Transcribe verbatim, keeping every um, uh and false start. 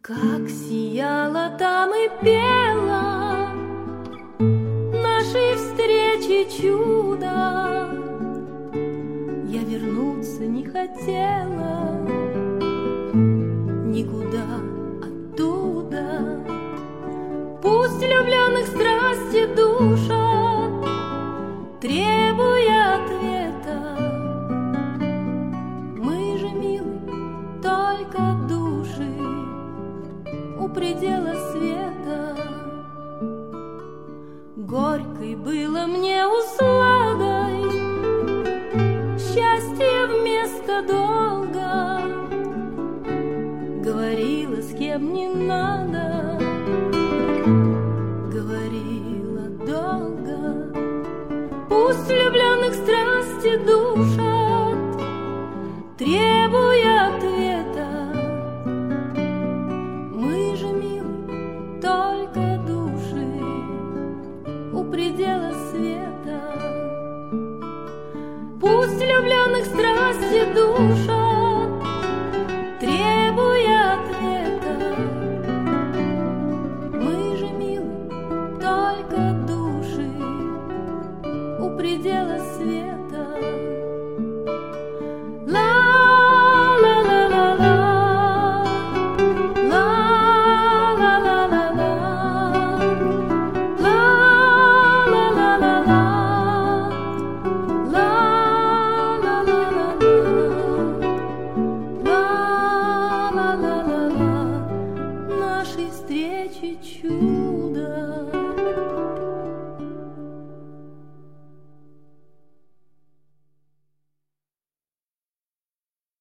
Как сияла там и пела нашей встречи чудо, я вернуться не хотела никуда оттуда. Пусть влюбленных страсти душат, требуя ответа. Мы же, милый, только души у предела света. Горькой было мне усладой счастье вместо долга. Говорила, с кем не надо, говорила долго. Пусть влюбленных страсти дух